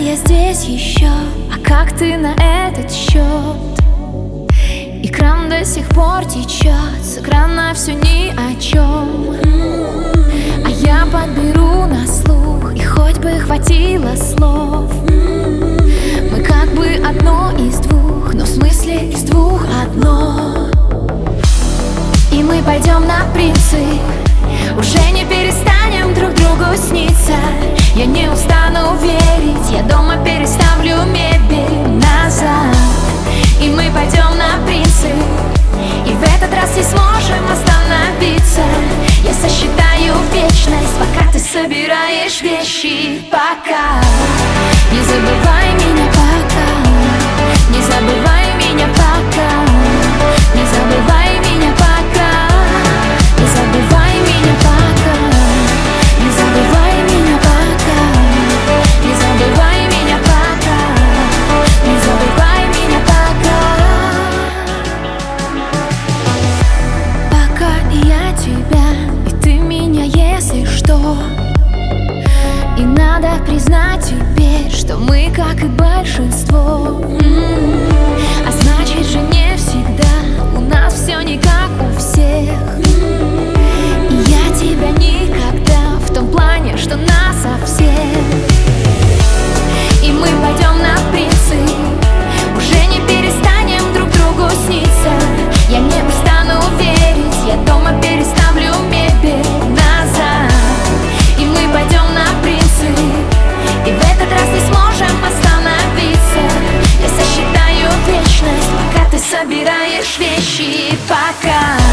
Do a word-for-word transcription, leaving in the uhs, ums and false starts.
я здесь еще, а как ты на этот счет? И кран до сих пор течет, с экрана все ни о чем. А я подберу на слух, и хоть бы хватило слов. Мы как бы одно из двух, но в смысле из двух одно. И мы пойдем на принцип, уже не перестанем друг другу сниться. Я не устану верить, я дома переставлю мебель назад. И мы пойдем на принцип, и в этот раз не сможем остановиться. Я сосчитаю вечность, пока ты собираешь вещи. Пока не забывай меня, пока не забывай меня, пока не забывай меня, пока не забывай меня, пока не забывай меня, пока не забывай меня, пока не забывай меня, пока пока я тебя, и ты меня, если что. И надо признать теперь, что мы как и большинство. М-м-м. А значит же не всегда у нас все не как у всех. И я тебя никогда в том плане, что нас совсем. И мы пойдем на принцип, уже не перестанем друг другу сниться. Я не устану верить, я дома переставлю мебель назад. И мы пойдем на принцип, и в этот раз не сможем остановиться. Я сосчитаю вечность, пока ты собираешь вещи. Пока